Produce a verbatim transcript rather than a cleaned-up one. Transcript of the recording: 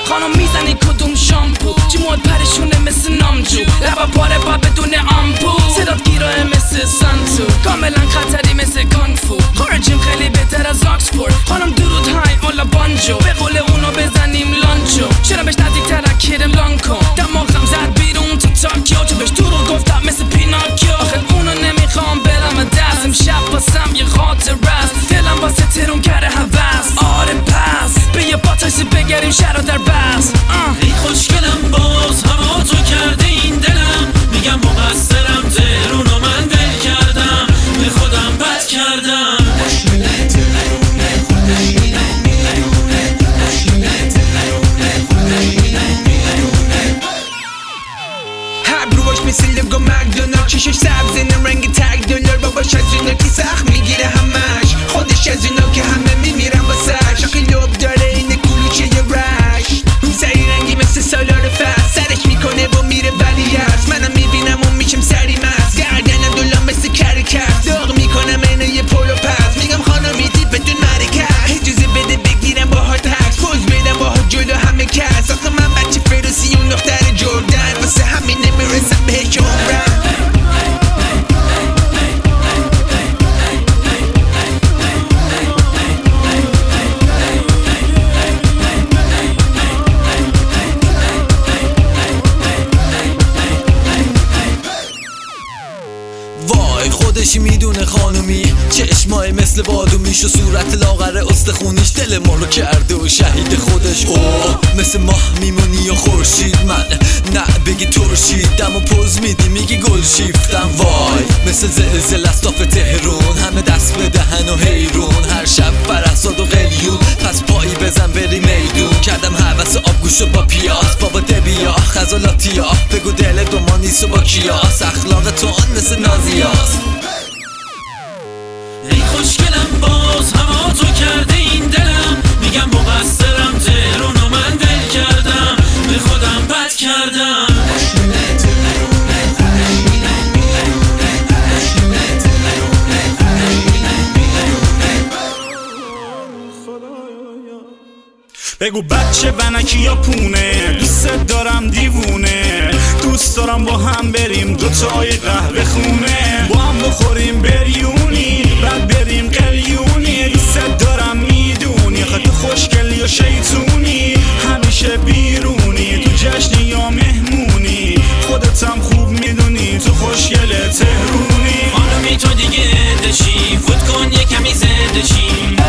خانم میزنی کدوم شامپو جیموت پرشونه مثل نامجو لبا پاره با بدون آمپو صدات گیراه مثل سانتو کاملا خطری مثل کانگفو خارجیم خیلی بهتر از آکسفورد خانم درود های اولا بانجو به قول اونو بزنیم لانچو چرا بهش نزدیکتر اکیرم لانکو دماغم زد بیرون تو تاکیو چون بهش دروغ گفتم مثل پیناکیو آخه اونو نمیخوام برم دست امشب واسم یه خاطر است دلم واسه ترون کرده هوس آره پس به یه باتاسی بگریم شهر در بس ای خوشگلم باز هوا تو کرده این دلم میگم مقصرم تهرونو من دل کردم به خودم بد کردم ابروهاش مثل لگو مکدونالد چشش سبز نم رنگ تگ دلار باباش از اونا که سخت میگیره همش خودش از اونا که همه میمیرن واسش آخه لب داره اینه کلوچه یه رش سری رنگی مثل سالار فست سرش میکنه و میره ولی هست منم میبینم و میشم سری مست گردنم دولا مثل کرکس داغ میکنم اینه یه پولو پس میگم خانمی دید بدون مرکز اجازه بده بگیرم باهات هست پوز بدم باهات جلو همه کس آخه من بچه فروسی اون دختر جردن واسه همین نمیرسم بهش عمرم وای خودشی میدونه خانومی چشمای مثل بادومیش و صورت لاغر استخونیش دل ما رو کرده و شهید خودش اوه مثل ماه میمونی یا خورشید من نه بگی ترشید دم و پوز میدی میگی گل شیفتم وای مثل زلزله استاف تهرون همه دست به دهن و حیرون هر شب فرحزاد و قلیون پس پایی بزن بری میدون کردم حوث آبگوشو با پیاز بابا دبیا خزالاتیا بگو دل دو ما نیست و با کیاس اخلاق تو آن مثل نازیاس ای خوشگلم باز هوا تو کرده این دلم میگم مقصرم تهرونو من دل کردم به خودم بد کردم بگو بچه ونکی یا پونه دوست دارم دیوونه دوست دارم با هم بریم دوتای قهوه خونه با هم بخوریم بریونی بعد بریم قلیونی دوست دارم میدونی خط خوشگلی و شیطونی همیشه بیرونی تو جشنی یا مهمونی خودتم خوب میدونی تو خوشگل تهرونی خانمی تو دیگه دشی فوت کن یه کمی زده شی